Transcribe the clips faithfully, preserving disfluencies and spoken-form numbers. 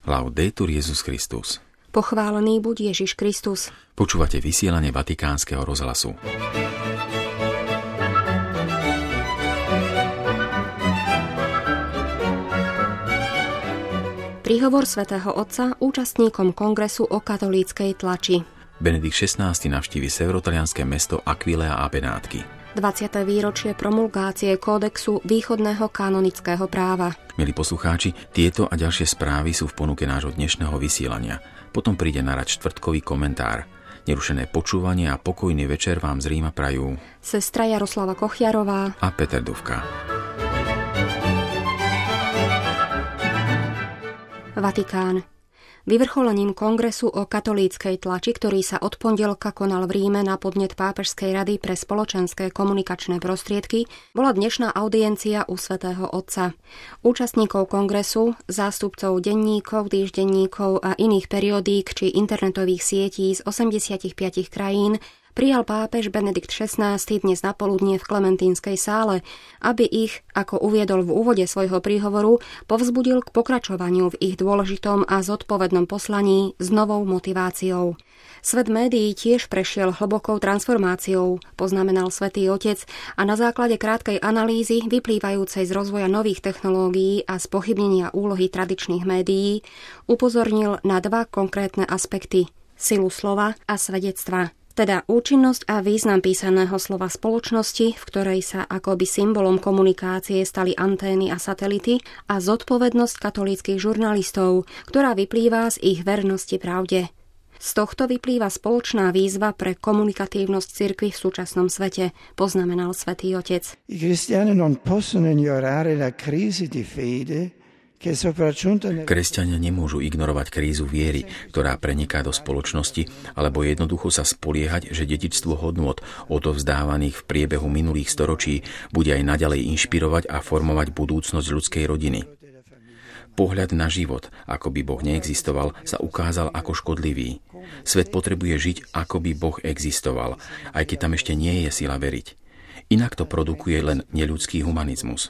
Laudetur Jesus Christus. Pochválený buď Ježiš Kristus. Počúvate vysielanie Vatikánskeho rozhlasu. Príhovor svätého Otca účastníkom kongresu o katolíckej tlači. Benedikt šestnásty navštívi severotalianské mesto Aquilea a Benátky. dvadsiate výročie promulgácie kódexu východného kanonického práva. Milí poslucháči, tieto a ďalšie správy sú v ponuke nášho dnešného vysielania. Potom príde na rad štvrtkový komentár. Nerušené počúvanie a pokojný večer vám z Ríma prajú sestra Jaroslava Kochiarová a Peter Dufka. Vatikán. Vyvrcholením kongresu o katolíckej tlači, ktorý sa od pondelka konal v Ríme na podnet Pápežskej rady pre spoločenské komunikačné prostriedky, bola dnešná audiencia u svätého Otca. Účastníkov kongresu, zástupcov denníkov, týždenníkov a iných periodík či internetových sietí z osemdesiatpäť krajín prijal pápež Benedikt šestnásty dnes napoludnie v Klementínskej sále, aby ich, ako uviedol v úvode svojho príhovoru, povzbudil k pokračovaniu v ich dôležitom a zodpovednom poslaní s novou motiváciou. Svet médií tiež prešiel hlbokou transformáciou, poznamenal svätý Otec, a na základe krátkej analýzy vyplývajúcej z rozvoja nových technológií a spochybnenia úlohy tradičných médií upozornil na dva konkrétne aspekty: silu slova a svedectva. Teda účinnosť a význam písaného slova spoločnosti, v ktorej sa akoby symbolom komunikácie stali antény a satelity, a zodpovednosť katolíckych žurnalistov, ktorá vyplýva z ich vernosti pravde. Z tohto vyplýva spoločná výzva pre komunikatívnosť cirkvi v súčasnom svete, poznamenal svätý Otec. I cristiani non possono ignorare la crisi di fede. Kresťania nemôžu ignorovať krízu viery, ktorá preniká do spoločnosti, alebo jednoducho sa spoliehať, že dedičstvo hodnôt odovzdávaných v priebehu minulých storočí bude aj naďalej inšpirovať a formovať budúcnosť ľudskej rodiny. Pohľad na život, ako by Boh neexistoval, sa ukázal ako škodlivý. Svet potrebuje žiť, ako by Boh existoval, aj keď tam ešte nie je sila veriť. Inak to produkuje len neľudský humanizmus.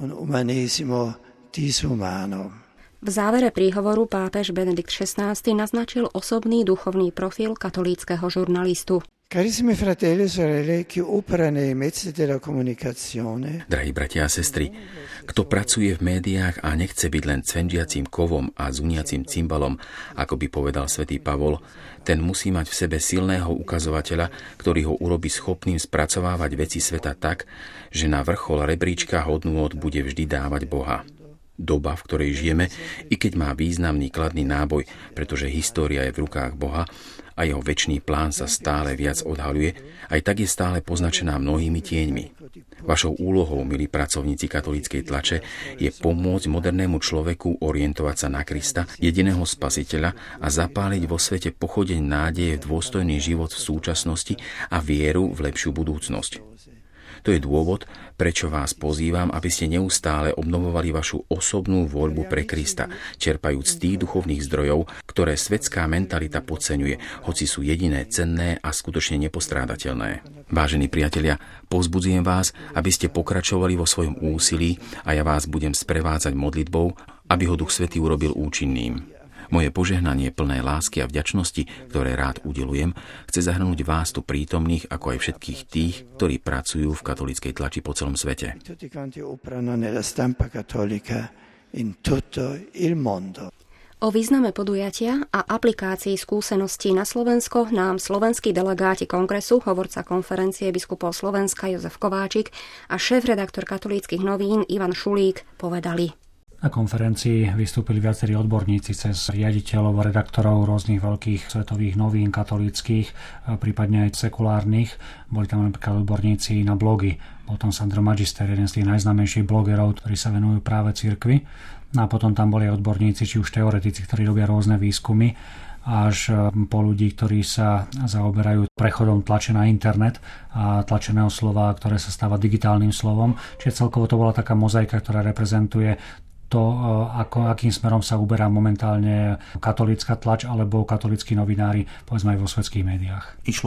V závere príhovoru pápež Benedikt šestnásty naznačil osobný duchovný profil katolíckeho žurnalistu. Carissimi fratelli e sorelle che opera nei mezzi della comunicazione. Drahí bratia a sestry, kto pracuje v médiách a nechce byť len cvenžiacím kovom a zuniacím cymbalom, ako by povedal svätý Pavol, ten musí mať v sebe silného ukazovateľa, ktorý ho urobí schopným spracovávať veci sveta tak, že na vrchol rebríčka hodnôt bude vždy dávať Boha. Doba, v ktorej žijeme, i keď má významný kladný náboj, pretože história je v rukách Boha a jeho večný plán sa stále viac odhaľuje, aj tak je stále poznačená mnohými tieňmi. Vašou úlohou, milí pracovníci katolíckej tlače, je pomôcť modernému človeku orientovať sa na Krista, jediného Spasiteľa, a zapáliť vo svete pochodeň nádeje v dôstojný život v súčasnosti a vieru v lepšiu budúcnosť. To je dôvod, prečo vás pozývam, aby ste neustále obnovovali vašu osobnú voľbu pre Krista, čerpajúc z tých duchovných zdrojov, ktoré svetská mentalita podceňuje, hoci sú jediné cenné a skutočne nepostrádateľné. Vážení priatelia, povzbudzujem vás, aby ste pokračovali vo svojom úsilí, a ja vás budem sprevádzať modlitbou, aby ho Duch Svätý urobil účinným. Moje požehnanie plné lásky a vďačnosti, ktoré rád udelujem, chce zahrnúť vás tu prítomných, ako aj všetkých tých, ktorí pracujú v katolíckej tlači po celom svete. O význame podujatia a aplikácii skúseností na Slovensko nám slovenskí delegáti kongresu, hovorca konferencie biskupov Slovenska Jozef Kováčik a šéf-redaktor katolíckych novín Ivan Šulík povedali. Na konferencii vystúpili viacerí odborníci cez riaditeľov a redaktorov rôznych veľkých svetových novín katolíckych, prípadne aj sekulárnych. Boli tam napríklad odborníci na blogy. Bol tam Sandro Magister, jeden z tých najznámejších blogerov, ktorí sa venujú práve cirkvi. No a potom tam boli aj odborníci, či už teoretici, ktorí robia rôzne výskumy, až po ľudí, ktorí sa zaoberajú prechodom tlače na internet a tlačeného slova, ktoré sa stáva digitálnym slovom. Čiže celkovo to bola taká mozaika, ktorá reprezentuje to, ako, akým smerom sa uberá momentálne katolícka tlač alebo katolíckí novinári, povedzme aj vo svetských médiách. Išlo o to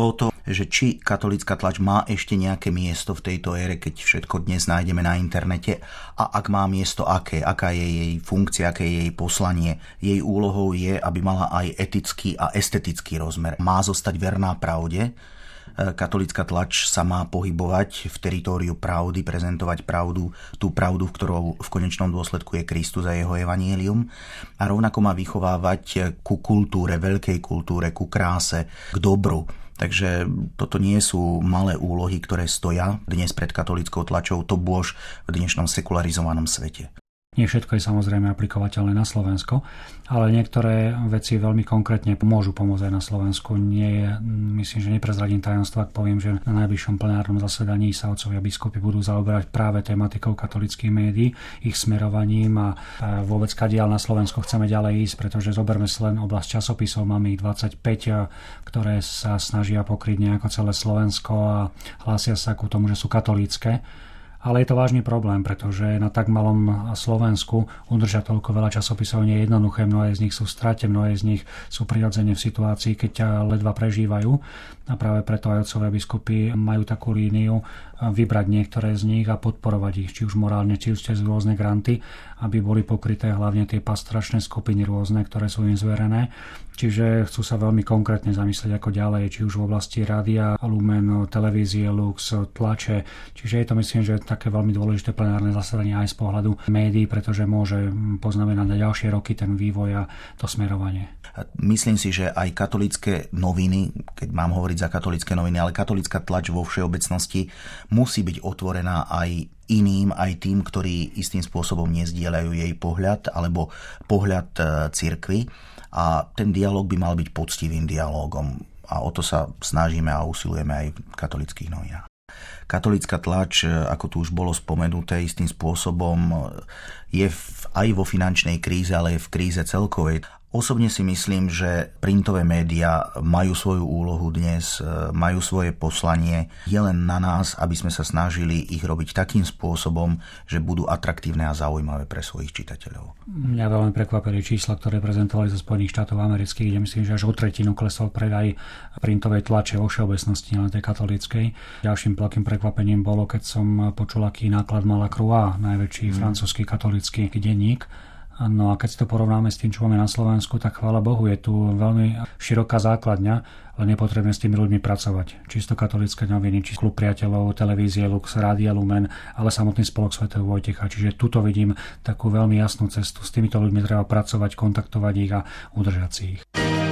že či katolícka tlač má ešte nejaké miesto v tejto ére, keď všetko dnes nájdeme na internete, a ak má miesto, aké, aká je jej funkcia, aké je jej poslanie. Jej úlohou je, aby mala aj etický a estetický rozmer. Má zostať verná pravde. Katolícka tlač sa má pohybovať v teritóriu pravdy, prezentovať pravdu, tú pravdu, v ktorou v konečnom dôsledku je Kristus a jeho evanjelium. A rovnako má vychovávať ku kultúre, veľkej kultúre, ku kráse, k dobru. Takže toto nie sú malé úlohy, ktoré stoja dnes pred katolíckou tlačou, to bôž v dnešnom sekularizovanom svete. Nie všetko je samozrejme aplikovateľné na Slovensko, ale niektoré veci veľmi konkrétne môžu pomôcť aj na Slovensku. Nie je, myslím, že neprezradím tajomstvo, ak poviem, že na najbližšom plenárnom zasedaní sa otcovia biskupy budú zaoberať práve tematikou katolíckych médií, ich smerovaním a vôbec kadiaľ na Slovensku chceme ďalej ísť, pretože zoberme si len oblasť časopisov, máme ich dvadsaťpäť, ktoré sa snažia pokryť nejako celé Slovensko a hlásia sa ku tomu, že sú katolícke. Ale je to vážny problém, pretože na tak malom Slovensku udržať toľko veľa časopisov nie je jednoduché. Mnohé z nich sú v strate, mnohé z nich sú prirodzene v situácii, keď ledva prežívajú. A práve preto aj otcovia biskupy majú takú líniu vybrať niektoré z nich a podporovať ich, či už morálne, či už cez rôzne granty, aby boli pokryté hlavne tie pastoračné skupiny rôzne, ktoré sú im zverené. Čiže chcú sa veľmi konkrétne zamyslieť ako ďalej, či už v oblasti rádia, Lumen, televízie, Lux, tlače. Čiže je to, myslím, že také veľmi dôležité plenárne zasadanie aj z pohľadu médií, pretože môže poznamenať na ďalšie roky ten vývoj a to smerovanie. Myslím si, že aj katolícke noviny, keď mám hovoriť za katolícke noviny, ale katolícka tlač vo všeobecnosti musí byť otvorená aj iným, aj tým, ktorí istým spôsobom nezdieľajú jej pohľad alebo pohľad cirkvi. A ten dialóg by mal byť poctivým dialógom. A o to sa snažíme a usilujeme aj v katolíckych novinách. Katolícka tlač, ako tu už bolo spomenuté, istým spôsobom je v, aj vo finančnej kríze, ale je v kríze celkovej. Osobne si myslím, že printové médiá majú svoju úlohu dnes, majú svoje poslanie. Je len na nás, aby sme sa snažili ich robiť takým spôsobom, že budú atraktívne a zaujímavé pre svojich čitateľov. Mňa veľmi prekvapili čísla, ktoré prezentovali zo Spojených štátov amerických, kde myslím, že až o tretinu klesol predaj printovej tlače vo všeobecnosti, len tej katolíckej. Ďalším veľkým prekvapením bolo, keď som počul, aký náklad mala Croix, najväčší mm. francúzsky katolícky denník. No a keď si to porovnáme s tým, čo máme na Slovensku, tak chvála Bohu, je tu veľmi široká základňa, ale nepotrebujeme s tými ľuďmi pracovať. Čisto katolícke noviny, či klub priateľov, televízie Lux, Rádia Lumen, ale samotný spolok svätého Vojtecha. Čiže tuto vidím takú veľmi jasnú cestu. S týmito ľuďmi treba pracovať, kontaktovať ich a udržať si ich.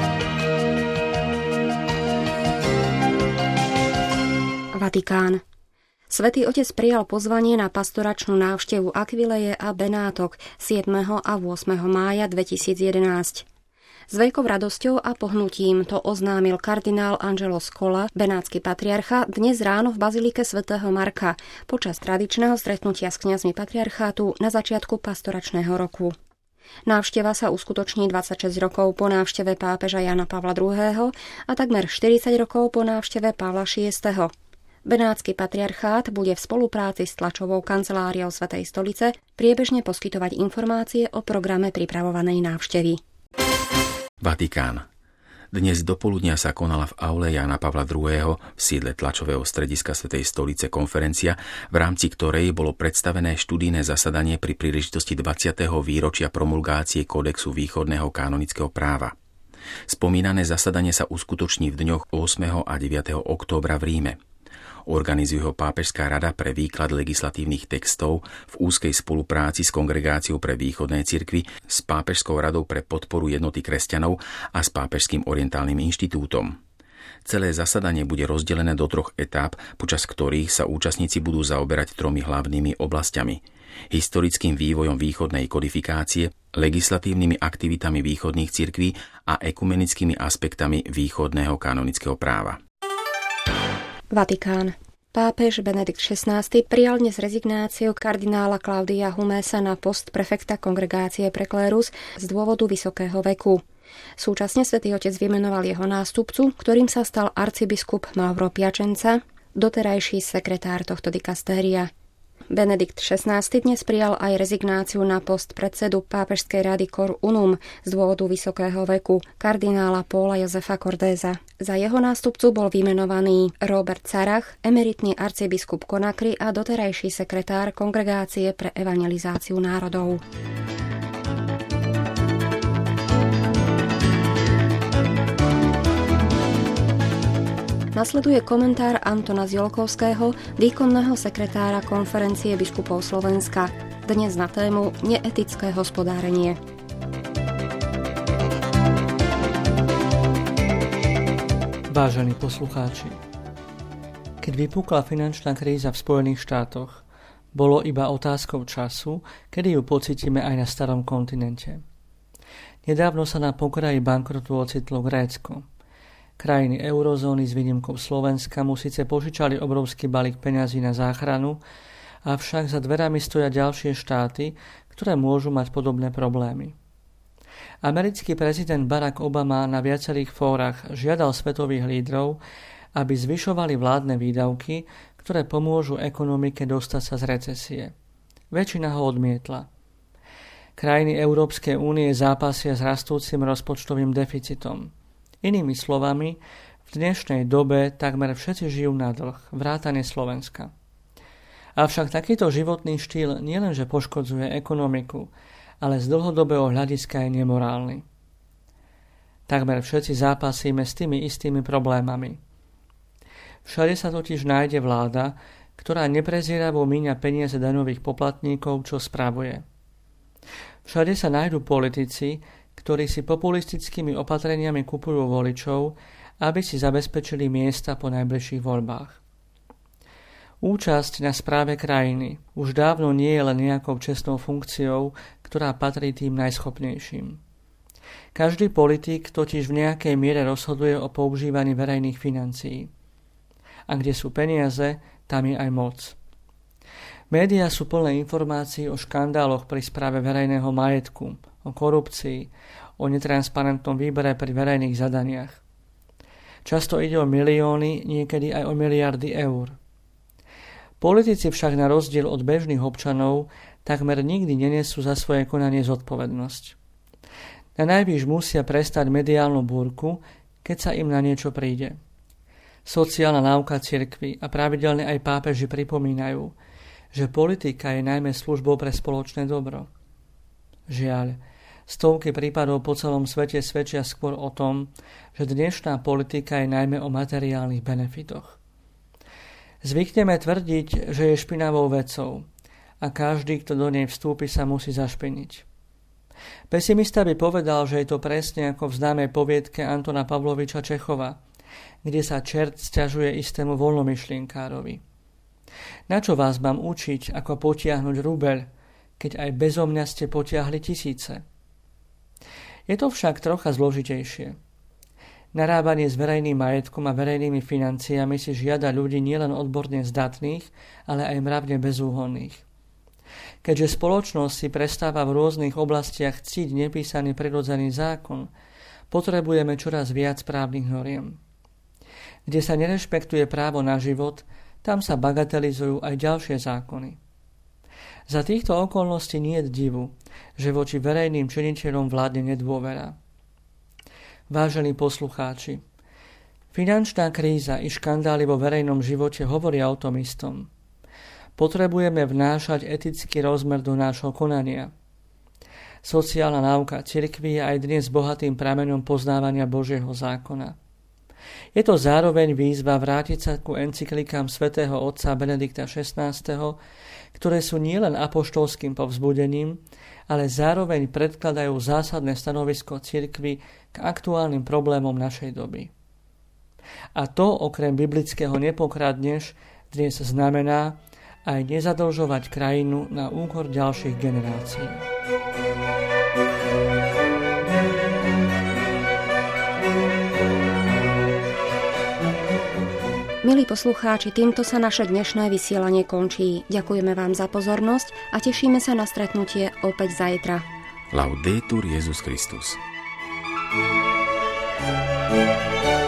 Vatikán. Svätý Otec prijal pozvanie na pastoračnú návštevu Akvileje a Benátok siedmeho a ôsmeho mája dvetisícjedenásť. S veľkou radosťou a pohnutím to oznámil kardinál Angelo Scola, benátsky patriarcha, dnes ráno v bazilike svätého Marka počas tradičného stretnutia s kňazmi patriarchátu na začiatku pastoračného roku. Návšteva sa uskutoční dvadsaťšesť rokov po návšteve pápeža Jana Pavla druhého. a takmer štyridsať rokov po návšteve Pavla šiesteho. Benátsky patriarchát bude v spolupráci s tlačovou kanceláriou Svätej stolice priebežne poskytovať informácie o programe pripravovanej návštevy. Vatikán. Dnes dopoludnia sa konala v aule Jana Pavla druhého. v sídle tlačového strediska Svätej stolice konferencia, v rámci ktorej bolo predstavené študijné zasadanie pri príležitosti dvadsiateho výročia promulgácie Kódexu východného kanonického práva. Spomínané zasadanie sa uskutoční v dňoch ôsmeho a deviateho októbra v Ríme. Organizuje ho Pápežská rada pre výklad legislatívnych textov v úzkej spolupráci s Kongregáciou pre východné cirkvi, s Pápežskou radou pre podporu jednoty kresťanov a s Pápežským orientálnym inštitútom. Celé zasadanie bude rozdelené do troch etáp, počas ktorých sa účastníci budú zaoberať tromi hlavnými oblastiami: historickým vývojom východnej kodifikácie, legislatívnymi aktivitami východných cirkví a ekumenickými aspektami východného kanonického práva. Vatikán. Pápež Benedikt šestnásty prijal dnes rezignáciu kardinála Klaudia Humesa na post prefekta Kongregácie pre klérus z dôvodu vysokého veku. Súčasne Svätý Otec vymenoval jeho nástupcu, ktorým sa stal arcibiskup Mauro Piacenza, doterajší sekretár tohto dikastéria. Benedikt šestnásty dnes prijal aj rezignáciu na post predsedu Pápežskej rady Cor Unum z dôvodu vysokého veku kardinála Paula Josefa Cordéza. Za jeho nástupcu bol vymenovaný Robert Carach, emeritný arcibiskup Conakry a doterajší sekretár Kongregácie pre evangelizáciu národov. Nasleduje komentár Antona Ziolkovského, výkonného sekretára Konferencie biskupov Slovenska, dnes na tému neetické hospodárenie. Vážení poslucháči, keď vypukla finančná kríza v Spojených štátoch, bolo iba otázkou času, kedy ju pocítime aj na starom kontinente. Nedávno sa na pokraji bankrotu ocitlo Grécko. Krajiny eurozóny s výnimkou Slovenska mu síce požičali obrovský balík peňazí na záchranu, avšak za dverami stoja ďalšie štáty, ktoré môžu mať podobné problémy. Americký prezident Barack Obama na viacerých fórach žiadal svetových lídrov, aby zvyšovali vládne výdavky, ktoré pomôžu ekonomike dostať sa z recesie. Väčšina ho odmietla. Krajiny Európskej únie zápasia s rastúcim rozpočtovým deficitom. Inými slovami, v dnešnej dobe takmer všetci žijú na dlh, vrátane Slovenska. Avšak takýto životný štýl nielenže poškodzuje ekonomiku, ale z dlhodobého hľadiska je nemorálny. Takmer všetci zápasíme s tými istými problémami. Všade sa totiž nájde vláda, ktorá neprezieravo míňa peniaze daňových poplatníkov, čo spravuje. Všade sa nájdu politici, ktorí si populistickými opatreniami kupujú voličov, aby si zabezpečili miesta po najbližších voľbách. Účasť na správe krajiny už dávno nie je len nejakou čestnou funkciou, ktorá patrí tým najschopnejším. Každý politik totiž v nejakej miere rozhoduje o používaní verejných financií. A kde sú peniaze, tam je aj moc. Médiá sú plné informácií o škandáloch pri správe verejného majetku, o korupcii, o netransparentnom výbere pri verejných zadaniach. Často ide o milióny, niekedy aj o miliardy eur. Politici však na rozdiel od bežných občanov takmer nikdy nenesú za svoje konanie zodpovednosť. Na najvýš musia prestať mediálnu búrku, keď sa im na niečo príde. Sociálna náuka cirkvi a pravidelne aj pápeži pripomínajú, že politika je najmä službou pre spoločné dobro. Žiaľ, stovky prípadov po celom svete svedčia skôr o tom, že dnešná politika je najmä o materiálnych benefitoch. Zvykneme tvrdiť, že je špinavou vecou a každý, kto do nej vstúpi, sa musí zašpiniť. Pesimista by povedal, že je to presne ako v známej poviedke Antona Pavloviča Čechova, kde sa čert sťažuje istému voľnomyšlienkárovi. Na čo vás mám učiť, ako potiahnuť rubeľ, keď aj bezo mňa ste potiahli tisíce? Je to však trocha zložitejšie. Narábanie s verejným majetkom a verejnými financiami si žiada ľudí nielen odborne zdatných, ale aj mravne bezúhonných. Keďže spoločnosť si prestáva v rôznych oblastiach ctiť nepísaný prirodzený zákon, potrebujeme čoraz viac právnych noriem. Kde sa nerešpektuje právo na život, tam sa bagatelizujú aj ďalšie zákony. Za týchto okolností nie je divu, že voči verejným činiteľom vládne nedôvera. Vážení poslucháči, finančná kríza i škandály vo verejnom živote hovoria o tom istom. Potrebujeme vnášať etický rozmer do nášho konania. Sociálna náuka cirkvi je aj dnes bohatým prameňom poznávania Božieho zákona. Je to zároveň výzva vrátiť sa ku encyklikám svätého otca Benedikta šestnásteho, ktoré sú nielen apoštolským povzbudením, ale zároveň predkladajú zásadné stanovisko cirkvi k aktuálnym problémom našej doby. A to okrem biblického nepokradneš dnes znamená aj nezadlžovať krajinu na úkor ďalších generácií. Milí poslucháči, týmto sa naše dnešné vysielanie končí. Ďakujeme vám za pozornosť a tešíme sa na stretnutie opäť zajtra. Laudetur Jesus Christus. thank you